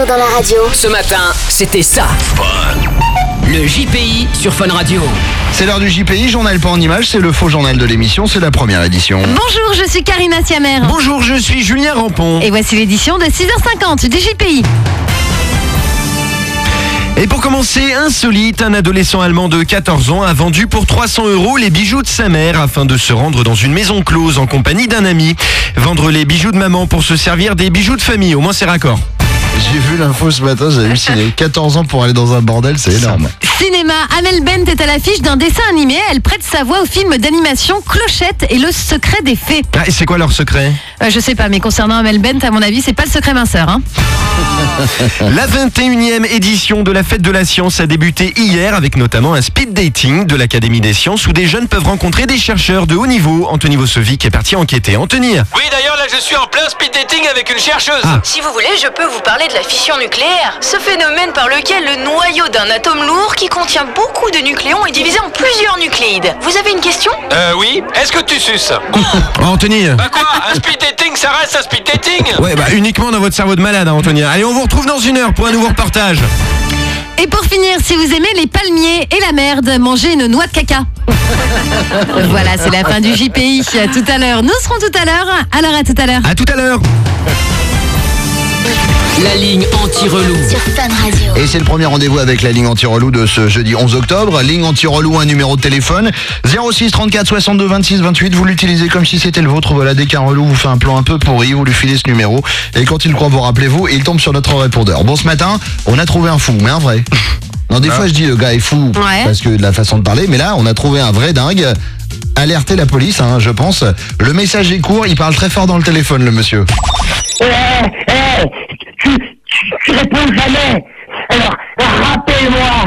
Bruno dans la radio. Ce matin, c'était ça. Le JPI sur Fun Radio. C'est l'heure du JPI, journal pas en images, c'est le faux journal de l'émission, c'est la première édition. Bonjour, je suis Karina Siamer. Bonjour, je suis Julien Rampon. Et voici l'édition de 6h50 du JPI. Et pour commencer, insolite, un adolescent allemand de 14 ans a vendu pour 300 € les bijoux de sa mère afin de se rendre dans une maison close en compagnie d'un ami. Vendre les bijoux de maman pour se servir des bijoux de famille, au moins c'est raccord. J'ai vu l'info ce matin, j'ai halluciné. 14 ans pour aller dans un bordel, c'est énorme. Cinéma, Amel Bent est à l'affiche d'un dessin animé. Elle prête sa voix au film d'animation Clochette et le secret des fées. Ah, et c'est quoi leur secret ? Je sais pas, mais concernant Amel Bent, à mon avis, c'est pas le secret minceur. Hein. La 21e édition de la Fête de la Science a débuté hier avec notamment un speed dating de l'Académie des Sciences où des jeunes peuvent rencontrer des chercheurs de haut niveau. Anthony Vosovic est parti enquêter. Anthony. Oui, d'ailleurs, là, je suis en plein speed dating avec une chercheuse. Ah. Si vous voulez, je peux vous parler de la fission nucléaire. Ce phénomène par lequel le noyau d'un atome lourd qui contient beaucoup de nucléons est divisé en plusieurs nucléides. Vous avez une question ? Oui. Est-ce que tu suces ? Oh, Anthony. Bah quoi ? Un speed dating, ça reste un speed dating ? Ouais, bah uniquement dans votre cerveau de malade, hein, Anthony. Allez, on vous retrouve dans une heure pour un nouveau reportage. Et pour finir, si vous aimez les palmiers et la merde, mangez une noix de caca. Voilà, c'est la fin du JPI. À tout à l'heure. Nous serons tout à l'heure. Alors à tout à l'heure. À tout à l'heure. La ligne anti-relou. Sur Fun Radio. Et c'est le premier rendez-vous avec la ligne anti-relou de ce jeudi 11 octobre. Ligne anti-relou, un numéro de téléphone 06 34 62 26 28. Vous l'utilisez comme si c'était le vôtre. Voilà, dès qu'un relou vous fait un plan un peu pourri, vous lui filez ce numéro. Et quand il croit vous rappelez-vous, il tombe sur notre répondeur. Bon, ce matin, on a trouvé un fou, mais un vrai. Non, des fois je dis le gars est fou parce que de la façon de parler, mais là on a trouvé un vrai dingue. Alertez la police, hein, je pense. Le message est court, il parle très fort dans le téléphone, le monsieur. Tu réponds jamais. Alors, rappelle-moi.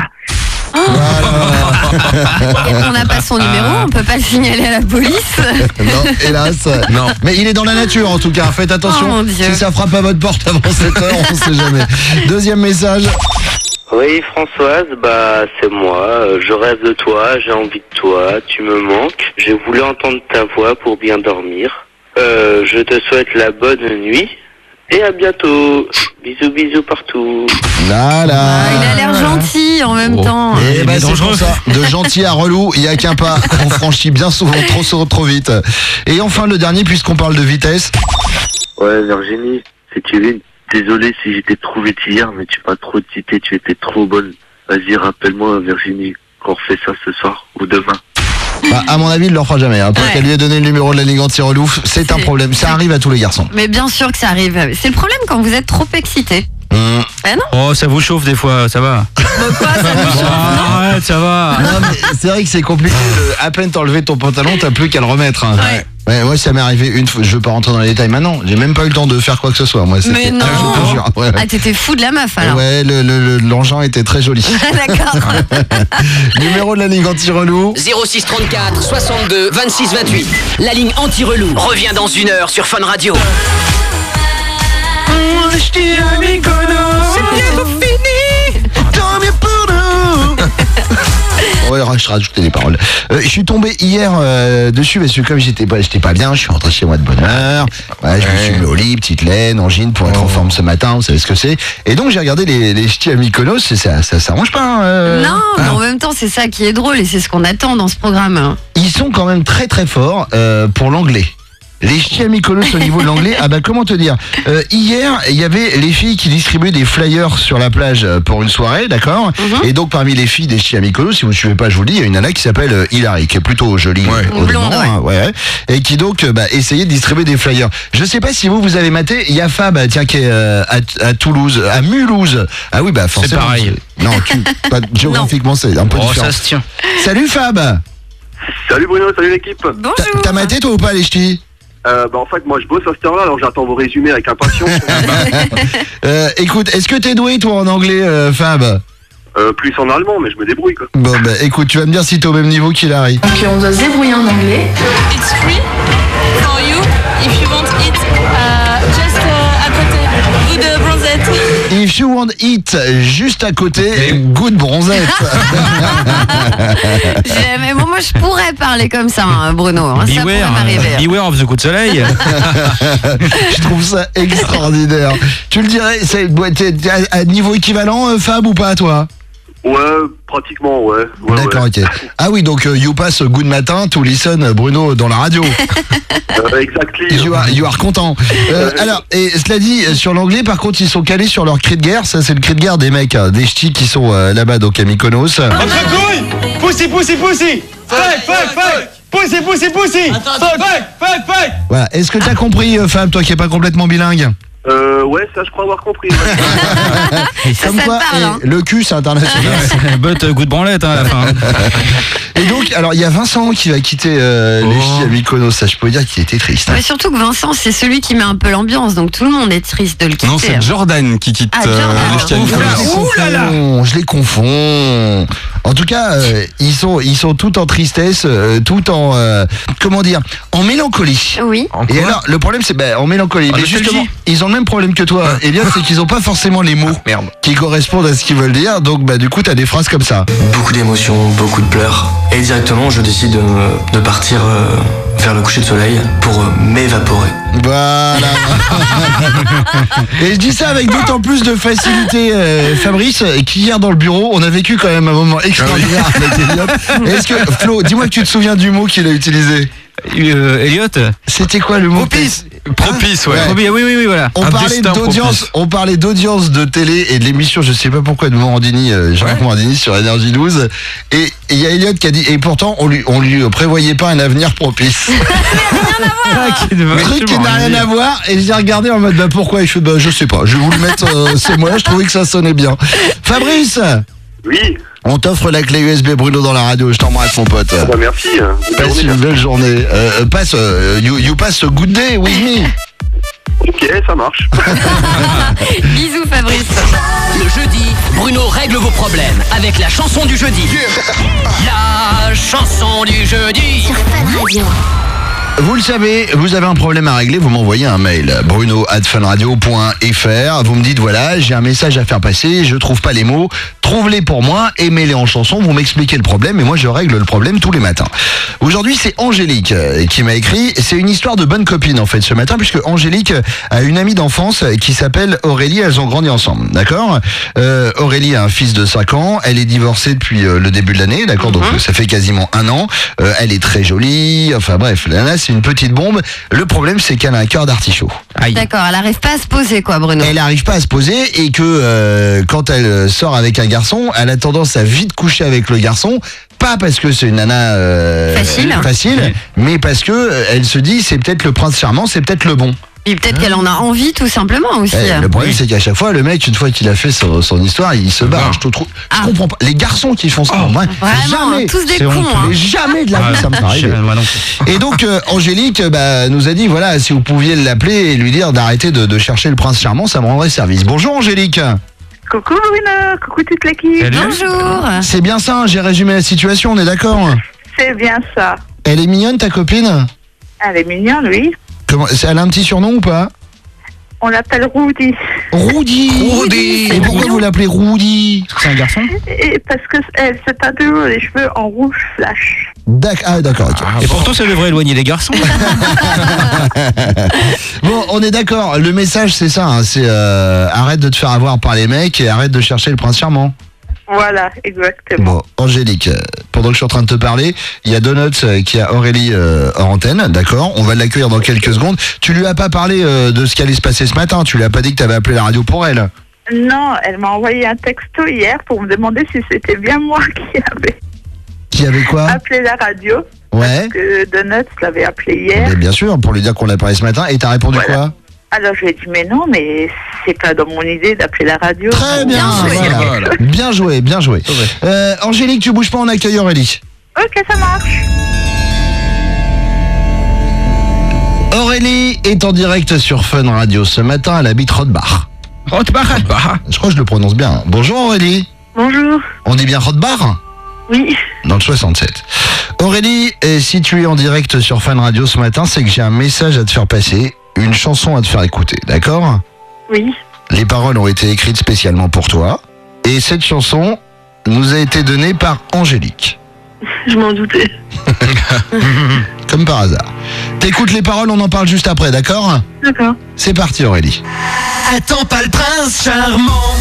On n'a pas son numéro, on peut pas le signaler à la police. Non, hélas. Non. Mais il est dans la nature en tout cas. Faites attention. Oh, mon Dieu. Si ça frappe à votre porte avant 7 heures, on sait jamais. Deuxième message. Oui, Françoise, c'est moi. Je rêve de toi, j'ai envie de toi, tu me manques. J'ai voulu entendre ta voix pour bien dormir. Je te souhaite la bonne nuit et à bientôt. Bisous, bisous partout. Là. Il a l'air gentil en même temps. Et c'est pour ça. De gentil à relou, il n'y a qu'un pas. On franchit bien souvent trop vite. Et enfin le dernier, puisqu'on parle de vitesse. Ouais, Virginie, c'est Kevin. Désolé si j'étais trop vite hier, mais tu m'as trop cité, tu étais trop bonne. Vas-y, rappelle-moi, Virginie, qu'on refait ça ce soir ou demain. À mon avis, il ne le fera jamais. Parce qu'elle lui a donné le numéro de la ligne anti-relou, c'est un problème. Ça arrive à tous les garçons. Mais bien sûr que ça arrive. C'est le problème quand vous êtes trop excité. Ben non. Oh, ça vous chauffe des fois, ça va. Quoi, ça vous chauffe, non ? Arrête, ça va. Non, mais c'est vrai que c'est compliqué. À peine t'enlever ton pantalon, t'as plus qu'à le remettre. Hein. Ouais, moi ça m'est arrivé une fois, je veux pas rentrer dans les détails maintenant, j'ai même pas eu le temps de faire quoi que ce soit. Moi, mais non. Je te jure. Ouais. Ah, t'étais fou de la meuf alors. Ouais, l'engin était très joli. D'accord. Numéro de la ligne anti-relou 06 34 62 26 28. La ligne anti-relou revient dans une heure sur Fun Radio. Ouais, je rajoutais des paroles. Je suis tombé hier dessus parce que comme j'étais pas bien, je suis rentré chez moi de bonne heure. Ouais, je me suis mis au lit, petite laine, angine pour être en forme ce matin, vous savez ce que c'est. Et donc j'ai regardé les ch'tis à Mykonos et ça s'arrange pas. Hein, non, mais en même temps c'est ça qui est drôle et c'est ce qu'on attend dans ce programme. Ils sont quand même très très forts pour l'anglais. Les ch'tis à Mykonos au niveau de l'anglais, comment te dire, hier, il y avait les filles qui distribuaient des flyers sur la plage pour une soirée, d'accord. Et donc parmi les filles des ch'tis à Mykonos, si vous ne suivez pas, je vous le dis, il y a une nana qui s'appelle Hilary, qui est plutôt jolie, blonde, et qui donc essayait de distribuer des flyers. Je sais pas si vous avez maté, il y a Fab, tiens, qui est à Toulouse, à Mulhouse. Ah oui, forcément. C'est pareil. Non, pas géographiquement, c'est un peu différent. Ça se tient. Salut Fab. Salut Bruno, salut l'équipe. Bonjour. T'as maté toi ou pas les ch'tis? En fait, moi je bosse à cette heure-là, alors j'attends vos résumés avec impatience. Écoute, est-ce que t'es doué toi en anglais, Fab? Plus en allemand, mais je me débrouille quoi. Bon, écoute, tu vas me dire si t'es au même niveau qu'Hilary. Ok, on doit se débrouiller en anglais. It's free for you if you want it. Just à côté, rue de Bronzette. If You Want It, juste à côté, Good Bronzette. Mais moi, je pourrais parler comme ça, hein, Bruno. Hein, ça pourrait m'arriver. Beware of the coup de soleil. Je trouve ça extraordinaire. Tu le dirais, t'es à niveau équivalent, Fab, ou pas, toi? Ouais, pratiquement, ouais. D'accord, ok. Ah oui, donc you pass good matin to listen Bruno dans la radio. Exactly. You are content. Alors, et cela dit, sur l'anglais, par contre, ils sont calés sur leur cri de guerre. Ça, c'est le cri de guerre des mecs, des ch'tis qui sont là-bas, donc à Mykonos. Entre couilles, pussy, pussy, pussy. Fuck. Pussy, pussy, pussy. Fuck. Voilà. Est-ce que t'as compris, Fab, toi qui n'es pas complètement bilingue? Ouais, ça je crois avoir compris. Comme quoi, le cul c'est international. But good branlette à la fin. Et donc, alors il y a Vincent qui va quitter les ch'tis à Mykonos. Ça, je peux dire qu'il était triste. Mais surtout que Vincent, c'est celui qui met un peu l'ambiance, donc tout le monde est triste de le quitter. Non, c'est Jordan qui quitte les ch'tis à Mykonos. Je les confonds. En tout cas, ils sont tout en tristesse, tout en comment dire, en mélancolie. Oui. Et alors, le problème c'est en mélancolie. Mais justement, ils ont le même problème que toi, Elliot, c'est qu'ils n'ont pas forcément les mots qui correspondent à ce qu'ils veulent dire. Donc, du coup, t'as des phrases comme ça. Beaucoup d'émotions, beaucoup de pleurs. Et directement, je décide de partir vers le coucher de soleil pour m'évaporer. Voilà. Et je dis ça avec d'autant plus de facilité, Fabrice, qu'hier dans le bureau, on a vécu quand même un moment extraordinaire avec Elliot. Est-ce que, Flo, dis-moi que tu te souviens du mot qu'il a utilisé. Elliot, c'était quoi le mot? Propice, ouais. Oui, voilà. On parlait d'audience de télé et de l'émission, je sais pas pourquoi, de Morandini, Jean-Marc Morandini sur Énergie 12. Et il y a Elliot qui a dit, et pourtant on lui prévoyait pas un avenir propice. Truc qui n'a rien à voir. Et j'ai regardé en mode, pourquoi? Et je fais, je sais pas, je vais vous le mettre ces mots-là, je trouvais que ça sonnait bien. Fabrice. Oui. On t'offre la clé USB Bruno dans la radio, je t'embrasse mon pote. Merci. Passe une belle journée. You pass a good day with me. Ok, ça marche. Bisous Fabrice. Le jeudi, Bruno règle vos problèmes avec la chanson du jeudi. La chanson du jeudi. Sur Fun Radio. Vous le savez, vous avez un problème à régler, vous m'envoyez un mail, bruno@funradio.fr. Vous me dites, voilà, j'ai un message à faire passer, je trouve pas les mots, trouve-les pour moi et mets-les en chanson, vous m'expliquez le problème et moi je règle le problème tous les matins. Aujourd'hui, c'est Angélique qui m'a écrit, c'est une histoire de bonne copine en fait ce matin, puisque Angélique a une amie d'enfance qui s'appelle Aurélie, elles ont grandi ensemble, d'accord? Aurélie a un fils de 5 ans, elle est divorcée depuis le début de l'année, d'accord? Donc ça fait quasiment 1 an, elle est très jolie, enfin bref, la nana, c'est une petite bombe. Le problème, c'est qu'elle a un cœur d'artichaut. D'accord, elle n'arrive pas à se poser, quoi, Bruno. Elle n'arrive pas à se poser et que quand elle sort avec un garçon, elle a tendance à vite coucher avec le garçon. Pas parce que c'est une nana facile, mais parce que elle se dit, c'est peut-être le prince charmant, c'est peut-être le bon. Et peut-être qu'elle en a envie tout simplement aussi. Le problème c'est qu'à chaque fois le mec, une fois qu'il a fait son histoire, il se barre. Je comprends pas. Les garçons qui font ça, vraiment, jamais, tous des cons. Jamais de la vie ça me paraît. Et donc Angélique nous a dit, voilà, si vous pouviez l'appeler et lui dire d'arrêter de chercher le prince charmant, ça me rendrait service. Bonjour Angélique. Coucou Bruno, coucou toute l'équipe. Bonjour. C'est bien ça, j'ai résumé la situation, on est d'accord? C'est bien ça. Elle est mignonne ta copine? Elle est mignonne, oui. Elle a un petit surnom ou pas? On l'appelle Rudy. Rudy. Et pourquoi vous l'appelez Rudy? C'est un garçon? Et parce que elle se tatoue les cheveux en rouge flash. D'accord. Okay. Et pourtant ça devrait éloigner les garçons. Bon, on est d'accord. Le message c'est ça, hein, c'est arrête de te faire avoir par les mecs et arrête de chercher le prince charmant. Voilà, exactement. Bon, Angélique, pendant que je suis en train de te parler, il y a Donuts qui a Aurélie hors antenne, d'accord? On va l'accueillir dans quelques secondes. Tu lui as pas parlé de ce qui allait se passer ce matin? Tu lui as pas dit que tu avais appelé la radio pour elle? Non, elle m'a envoyé un texto hier pour me demander si c'était bien moi qui avait quoi? Appelé la radio. Ouais. Parce que Donuts l'avait appelé hier. Mais bien sûr, pour lui dire qu'on l'a parlé ce matin. Et t'as répondu quoi? Alors je lui ai dit, mais non, mais c'est pas dans mon idée d'appeler la radio. Très bien, voilà. Bien joué. Angélique, tu bouges pas, on accueille Aurélie. Ok, ça marche. Aurélie est en direct sur Fun Radio ce matin, elle habite Rothbach. Je crois que je le prononce bien. Bonjour Aurélie. Bonjour. On dit bien Rothbach? Oui. Dans le 67. Aurélie, si tu es en direct sur Fun Radio ce matin, c'est que j'ai un message à te faire passer. Une chanson à te faire écouter, d'accord? Oui. Les paroles ont été écrites spécialement pour toi. Et cette chanson nous a été donnée par Angélique. Je m'en doutais. Comme par hasard. T'écoutes les paroles, on en parle juste après, d'accord ? D'accord. C'est parti Aurélie. Attends pas le prince charmant.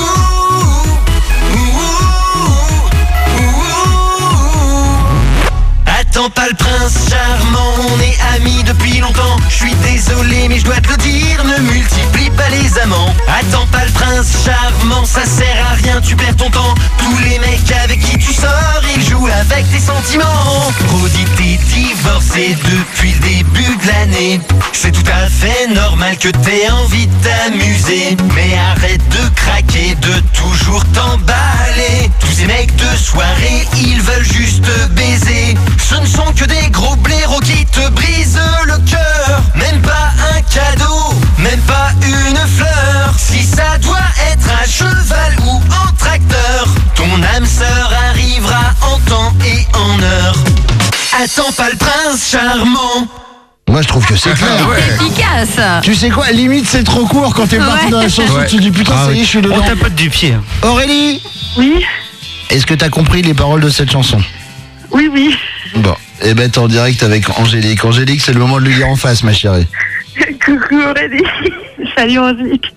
Attends pas le prince charmant, on est amis depuis longtemps. Je suis désolé mais je dois te le dire, ne multiplie pas les amants. Attends pas le prince charmant, ça sert à rien, tu perds ton temps. Tous les mecs avec qui tu sors, ils jouent avec tes sentiments. Brody, t'es divorcé depuis le début de l'année. C'est tout à fait normal que t'aies envie de t'amuser. Mais arrête de craquer, de toujours t'emballer. Tous ces mecs de soirée, ils veulent juste te baiser. Ce ne sont que des gros blaireaux qui te brisent le cœur. Même pas un cadeau, même pas une fleur. Si ça doit être un cheval ou un tracteur, ton âme sœur arrivera en temps et en heure. Attends pas le prince charmant. Moi je trouve que c'est clair. C'est efficace. Tu sais quoi, limite c'est trop court quand t'es parti dans la chanson, tu te dis putain ça y est je suis dedans. On tapote du pied. Aurélie, Oui, est-ce que t'as compris les paroles de cette chanson ? oui, oui. Bon, et ben t'es en direct avec Angélique. Angélique, c'est le moment de lui dire en face ma chérie. Coucou Aurélie. Salut Angélique.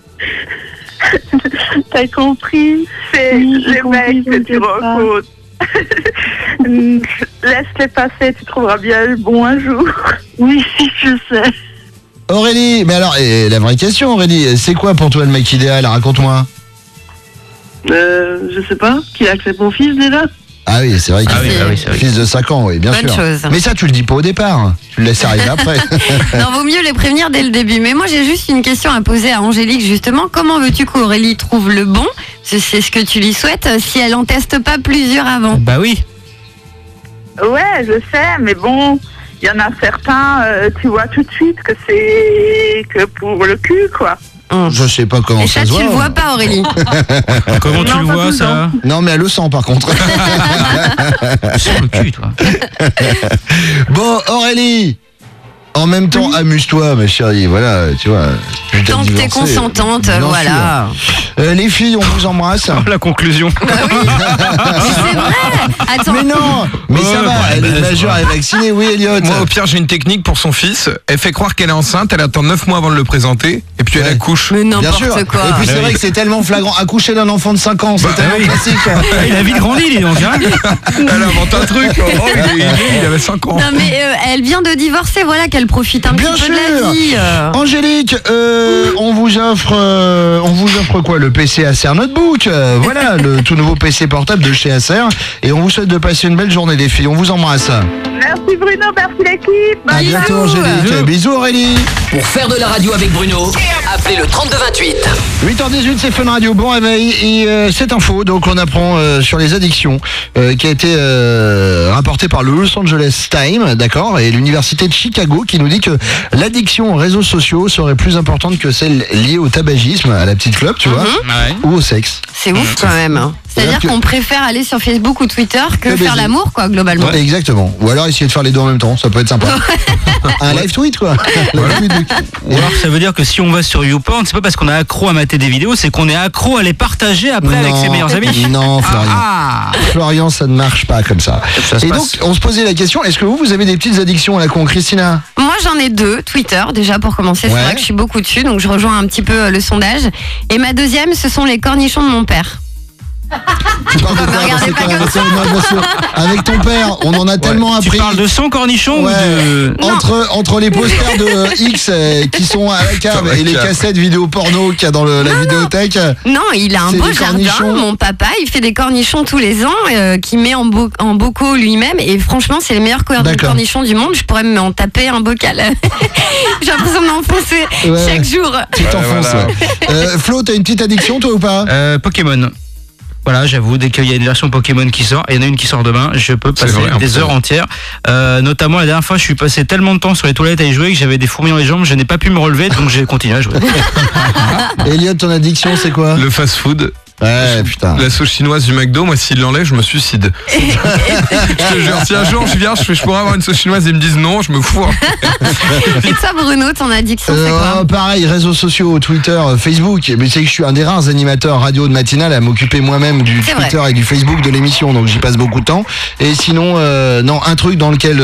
T'as compris? C'est les mecs que tu rencontres. Laisse-les passer, tu trouveras bien le bon un jour. Oui, je sais. Aurélie, mais alors, et la vraie question Aurélie, c'est quoi pour toi le mec idéal ? Raconte-moi. Je sais pas. Qui accepte mon fils déjà? Ah oui, c'est vrai qu'il c'est vrai. fils de 5 ans, oui, bien Bonne sûr. chose. Mais ça, tu le dis pas au départ. Tu le laisses arriver après. Non, vaut mieux les prévenir dès le début. Mais moi, j'ai juste une question à poser à Angélique, justement. Comment veux-tu qu'Aurélie trouve le bon ? C'est ce que tu lui souhaites, si elle en teste pas plusieurs avant. Bah oui. Ouais, je sais, mais bon, il y en a certains, tu vois tout de suite que c'est que pour le cul, quoi. Je sais pas comment Et ça ça, se voit. tu le vois pas, Aurélie. Comment tu le vois ça ? Non, mais elle le sent par contre. Sur le cul, toi. Bon, Aurélie, en même temps, amuse-toi, ma chérie. Voilà, tu vois. Tant que t'es consentante, Bien voilà. sûr. Les filles, on vous embrasse. La conclusion. C'est vrai. Attends. Mais non, mais ça va, elle est majeure, elle est vaccinée, oui, Elliot. Moi, au pire, j'ai une technique pour son fils. Elle fait croire qu'elle est enceinte, elle attend 9 mois avant de le présenter, et puis elle accouche. Mais Bien n'importe sûr. quoi. Et puis c'est vrai que c'est tellement flagrant. Accoucher d'un enfant de 5 ans, c'est tellement oui. classique. Il a vite grandi, dis donc. Hein. Elle invente un truc. Oh, il avait 5 ans. Non mais elle vient de divorcer, voilà qu'elle profite un Bien petit peu sûr. de la vie. Angélique, on vous offre quoi ? Le PC Acer Notebook. Voilà, le tout nouveau PC portable de chez Acer. Et on vous souhaite de passer une belle journée des filles. On vous embrasse. Merci Bruno, merci l'équipe. À bientôt Angélique. Bisous Aurélie. Pour faire de la radio avec Bruno, appelez le 3228. 8h18, c'est Fun Radio, bon réveil. Et cette info, donc on apprend sur les addictions, qui a été rapportée par le Los Angeles Times, d'accord, et l'université de Chicago, qui nous dit que l'addiction aux réseaux sociaux serait plus importante que celle liée au tabagisme, à la petite clope, tu vois, ou au sexe. C'est ouf quand même. C'est-à-dire qu'on préfère aller sur Facebook ou Twitter que faire baiser. l'amour, quoi, globalement. Ouais, exactement. Ou alors essayer de faire les deux en même temps, ça peut être sympa. Un live tweet, quoi. Ou alors ça veut dire que si on va sur YouPorn, c'est pas parce qu'on est accro à mater des vidéos, c'est qu'on est accro à les partager après avec ses meilleurs amis. Non, Florian. Florian, ça ne marche pas comme ça. se Et passe. donc, on se posait la question, est-ce que vous avez des petites addictions à la con, Christina ? Moi, j'en ai 2. Twitter, déjà, pour commencer. C'est Ouais. vrai que je suis beaucoup dessus, donc je rejoins un petit peu le sondage. Et ma deuxième, ce sont les cornichons de mon père. Tu parles de quoi dans ces cas-là ? Non, bien sûr. Avec ton père, on en a tellement appris. Tu parles de son cornichon Ouais. ou de... Entre les posters de X qui sont à la cave et les cassettes vidéo porno qu'il y a dans la vidéothèque. Non, il a un C'est beau des jardin. cornichons. Mon papa, il fait des cornichons tous les ans, qu'il met en bocaux lui-même. Et franchement, c'est les meilleurs couverts de D'accord. cornichons du monde. Je pourrais m'en taper un bocal. J'ai l'impression de m'enfoncer chaque jour. Tu t'enfonces. voilà. Ouais. Flo, t'as une petite addiction toi ou pas ? Pokémon. Voilà, j'avoue, dès qu'il y a une version Pokémon qui sort, et il y en a une qui sort demain, je peux passer vrai, un des peu. heures entières. Notamment la dernière fois, je suis passé tellement de temps sur les toilettes à y jouer que j'avais des fourmis dans les jambes, je n'ai pas pu me relever, donc j'ai continué à jouer. Elliot, ton addiction c'est quoi ? Le fast-food. Ouais, putain. La sauce chinoise du McDo, moi, s'il l'enlève, je me suicide. Je te jure, si un jour je viens, je pourrais avoir une sauce chinoise et ils me disent non, je me fous. Et toi, Bruno, ton addiction, c'est quoi? Pareil, réseaux sociaux, Twitter, Facebook. Mais c'est que je suis un des rares animateurs radio de matinale à m'occuper moi-même du Twitter et du Facebook de l'émission, donc j'y passe beaucoup de temps. Et sinon, non, un truc dans lequel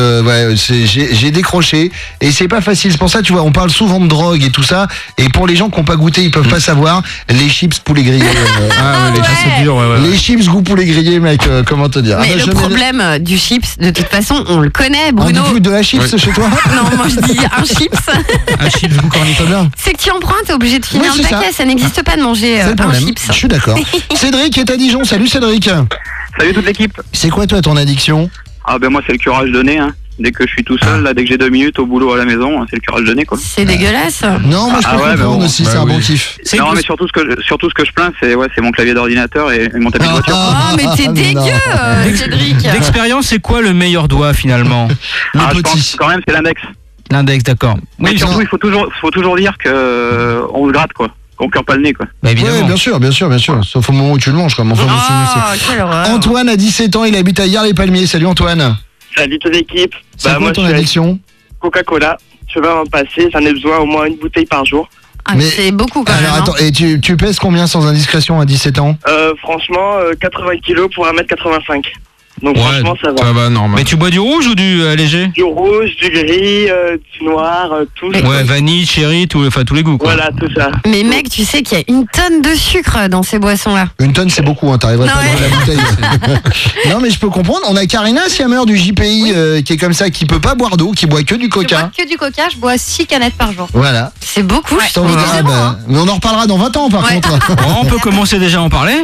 j'ai décroché, et c'est pas facile. C'est pour ça, tu vois, on parle souvent de drogue et tout ça, et pour les gens qui n'ont pas goûté, ils peuvent pas savoir. Les chips poulet grillé. C'est dur, Les chips goût poulet grillé, mec, comment te dire? Mais le problème du chips, de toute façon, on le connaît, Bruno. On dit de la chips chez toi? Non, moi je dis un chips. Un chips goût cornichon. C'est que tu en prends, t'es obligé de finir le paquet. Ça n'existe pas de manger un chips. Je suis d'accord. Cédric est à Dijon. Salut Cédric. Salut toute l'équipe. C'est quoi toi ton addiction? Ah ben moi c'est le curage de nez. Hein. Dès que je suis tout seul, là, dès que j'ai 2 minutes au boulot à la maison, c'est le curage de nez quoi. C'est dégueulasse. Non, moi je peux comprendre aussi, c'est un bon kiff. Non mais surtout ce que je plains, c'est mon clavier d'ordinateur et mon tapis de voiture. Oh mais t'es dégueu, Cédric. D'expérience, c'est quoi le meilleur doigt finalement? Je pense quand même c'est l'index. L'index, d'accord. Mais surtout, il faut toujours dire que on le gratte quoi. On cure pas le nez quoi. Bah, évidemment. Ouais, bien sûr. Sauf au moment où tu le manges comme. Antoine a 17 ans, il habite à Yars-les-Palmiers. Salut Antoine. Salut toute l'équipe. C'est quoi ton addiction? Coca-Cola. Je vais m'en passer, j'en ai besoin au moins une bouteille par jour. Ah, mais c'est beaucoup quand même. Alors attends, et tu pèses combien sans indiscrétion à 17 ans? Franchement, 80 kilos pour 1m85. Donc franchement ça va. Ça va, normal. Mais tu bois du rouge ou du léger? Du rouge, du gris, du noir, tout. Ouais, vanille, cherry, tous les goûts quoi. Voilà, tout ça. Mais mec, tu sais qu'il y a une tonne de sucre dans ces boissons-là. Une tonne c'est beaucoup, hein, t'arriverais pas à boire la bouteille. Non mais je peux comprendre, on a Karina Siamer du JPI qui est comme ça, qui peut pas boire d'eau, qui boit que du coca. Je bois que du coca, je bois 6 canettes par jour. Voilà. C'est beaucoup, je trouve. Mais on en reparlera dans 20 ans par contre. On peut commencer déjà à en parler.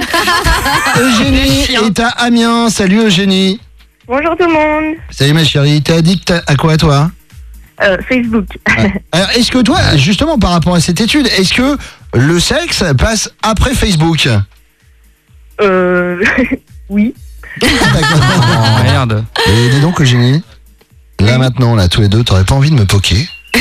Eugénie est à Amiens, salut Eugénie. Bonjour tout le monde. Salut ma chérie, t'es addict à quoi toi? Facebook. Alors est-ce que toi, justement par rapport à cette étude, est-ce que le sexe passe après Facebook? Oui. D'accord. Oh, merde. Et dis donc Eugénie, là maintenant, là tous les deux, t'aurais pas envie de me poker?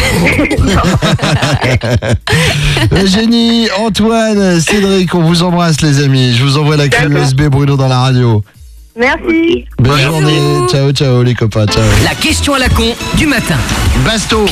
Eugénie, Antoine, Cédric, on vous embrasse les amis. Je vous envoie la clé USB Bruno dans la radio. Merci. Bonne journée. Ciao les copains. Ciao. La question à la con du matin. Basto.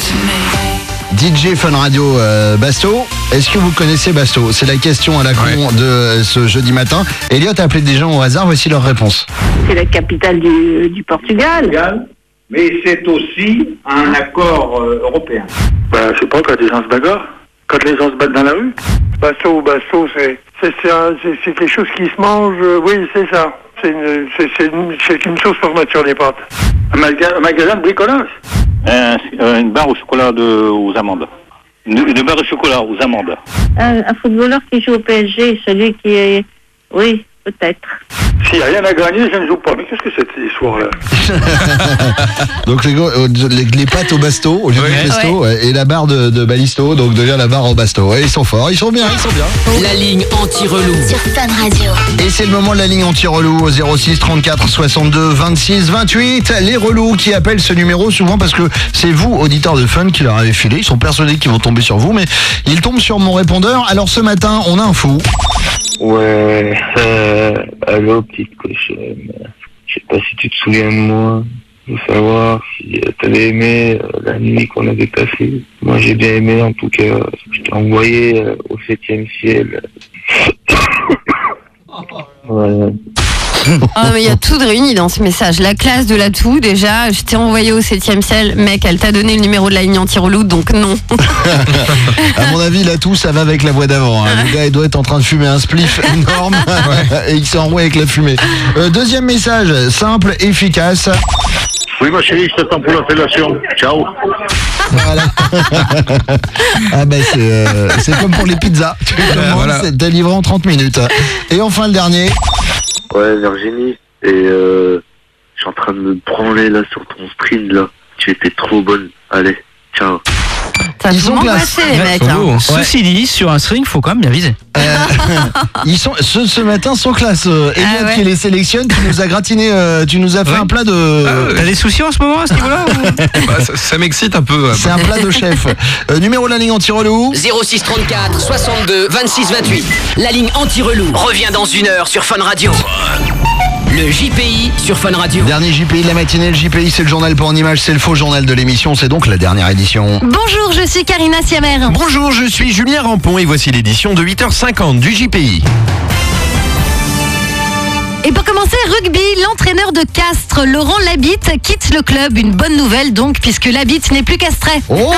DJ Fun Radio Basto. Est-ce que vous connaissez Basto? C'est la question à la con de ce jeudi matin. Elliot a appelé des gens au hasard. Voici leur réponse. C'est la capitale du Portugal. Mais c'est aussi un accord européen. Bah, je sais pas, quand les gens se bagarrent, quand les gens se battent dans la rue. Basto, c'est quelque chose qui se mange, oui, c'est ça. C'est une sauce pour mettre sur les pâtes. Un magasin de bricolage. Une barre au chocolat aux amandes. Une barre de chocolat aux amandes. Un footballeur qui joue au PSG, celui qui est... Oui, peut-être. S'il n'y a rien à gagner, je ne joue pas. Mais qu'est-ce que c'est ces histoires-là? Donc les pâtes au basto, au lieu du pesto, et la barre de balisto, donc devient la barre au basto. Ouais, ils sont forts, ils sont bien. La ligne anti-relou. Sur Fun Radio. Et c'est le moment de la ligne anti-relou au 06 34 62 26 28. Les relous qui appellent ce numéro souvent parce que c'est vous, auditeurs de Fun, qui leur avez filé. Ils sont persuadés qu'ils vont tomber sur vous, mais ils tombent sur mon répondeur. Alors ce matin, on a un fou. Ouais, allô petite cochonne, je sais pas si tu te souviens de moi, je veux savoir si t'avais aimé la nuit qu'on avait passée. Moi j'ai bien aimé en tout cas, je t'ai envoyé au 7e ciel. Voilà. Ah mais il y a tout de réuni dans ce message. La classe de la toux, déjà, je t'ai envoyé au 7e ciel. Mec, elle t'a donné le numéro de la ligne anti-relou, donc non. À mon avis, la toux, ça va avec la voix d'avant. Hein. Le gars, il doit être en train de fumer un spliff énorme et il s'est enroué avec la fumée. Deuxième message, simple, efficace. Oui ma chérie, je t'attends pour la fellation. Ciao. Voilà. Ah ben c'est comme pour les pizzas. Tu commandes, c'est délivré en 30 minutes. Et enfin le dernier. Ouais Virginie, et je suis en train de me branler là sur ton stream là. Tu étais trop bonne. Allez, ciao. Ça Ils tout sont m'angoisser, classe. les mecs. Hein. Ceci dit, sur un string, faut quand même bien viser. Ils sont ce matin sont classe. Elliot qui les sélectionne, tu nous as gratiné, tu nous as fait un plat de. T'as des soucis en ce moment à ce niveau-là ça m'excite un peu. C'est un plat de chef. Numéro de la ligne anti-relou 06 34 62 26 28. La ligne anti-relou revient dans 1 heure sur Fun Radio. Le JPI sur Fun Radio. Dernier JPI de la matinée. Le JPI, c'est le journal pour en image, c'est le faux journal de l'émission. C'est donc la dernière édition. Bonjour, je suis Karina Siamer. Bonjour, je suis Julien Rampon et voici l'édition de 8h50 du JPI. Et pour commencer, rugby, l'entraîneur de Castres, Laurent Labitte, quitte le club. Une bonne nouvelle donc, puisque Labitte n'est plus castré. Oh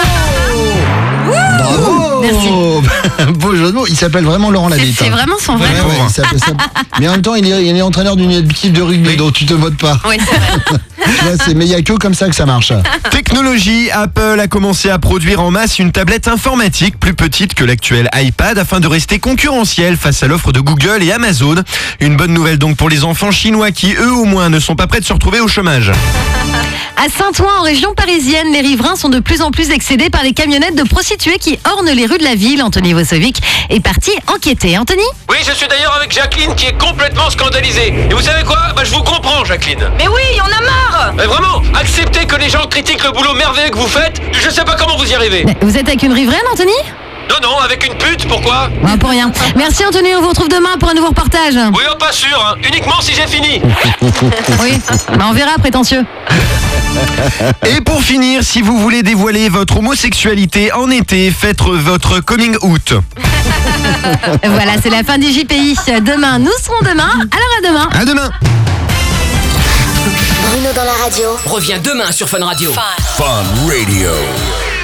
bravo. Merci. Beau jeu de mots. Il s'appelle vraiment Laurent Labitte. C'est vraiment son vrai nom. Mais en même temps, il est entraîneur d'une équipe de rugby, donc tu te votes pas. Oui, c'est vrai. Mais il n'y a que comme ça que ça marche. Technologie, Apple a commencé à produire en masse une tablette informatique plus petite que l'actuel iPad afin de rester concurrentiel face à l'offre de Google et Amazon. Une bonne nouvelle donc pour les enfants chinois qui, eux au moins, ne sont pas prêts de se retrouver au chômage. À Saint-Ouen, en région parisienne, les riverains sont de plus en plus excédés par les camionnettes de prostituées qui ornent les rues de la ville. Anthony Vosovic est parti enquêter. Anthony ? Oui, je suis d'ailleurs avec Jacqueline qui est complètement scandalisée. Et vous savez quoi ? Je vous comprends, Jacqueline. Mais oui, on a marre. Mais vraiment, acceptez que les gens critiquent le boulot merveilleux que vous faites. Je sais pas comment vous y arrivez. Vous êtes avec une riveraine, Anthony ? Non, avec une pute, pourquoi ? Pour rien. Merci Anthony, on vous retrouve demain pour un nouveau reportage. Oui, pas sûr, hein. Uniquement si j'ai fini. Oui, on verra, prétentieux. Et pour finir, si vous voulez dévoiler votre homosexualité en été, faites votre coming out. Voilà, c'est la fin du JPI. Demain, nous serons demain. Alors à demain. À demain. Bruno dans la radio revient demain sur Fun Radio. Fun Radio.